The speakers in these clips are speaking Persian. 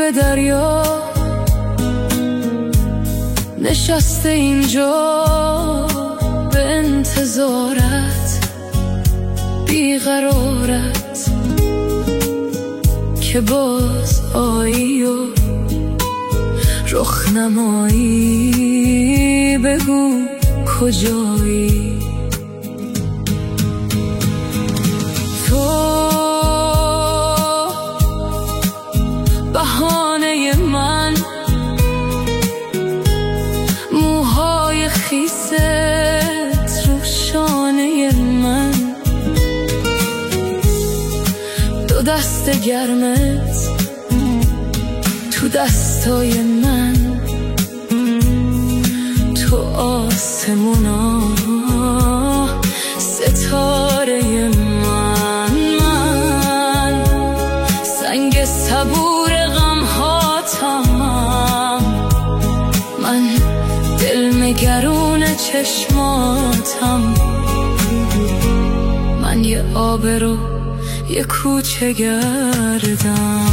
غریب دریا نشسته اینجا به انتظارت، بیقرارت که باز آیی و رخ نمایی. بگو کجایی تو؟ بهانه من، موهای خیست رو شانه من، دو دست گرمت تو دستای من، تو آسمونا ستاره من، سنگ صبور غم ها تمام، من دل مگرون چشماتم، من یه آبرو یه کوچه گردم.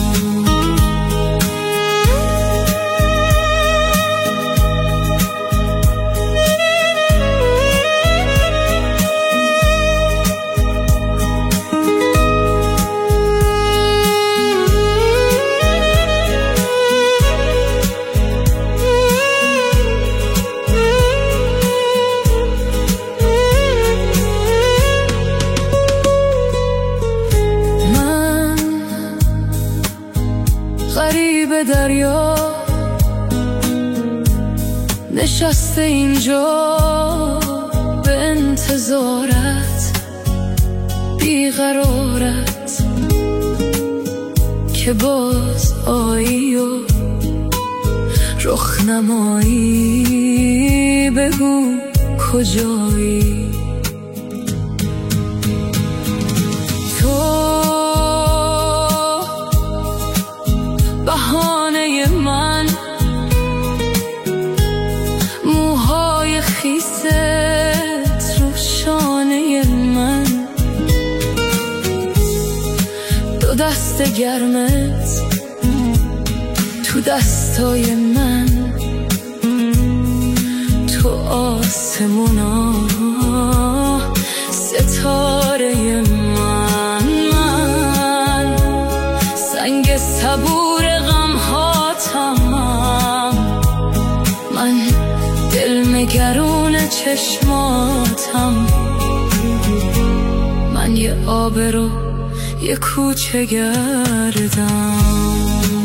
غریب دریا نشسته اینجا به انتظارت، بیقرارت که باز آیی و رخ نمایی. بگو کجایی بهانه من، موهای خیست رو شانه من، دو دست گرمت تو دستای من، تو آسمونا ستاره من، سنگ صبور غم ها تمام، من دل مگرون چشماتم، من یه آبرو یه کوچه گردم.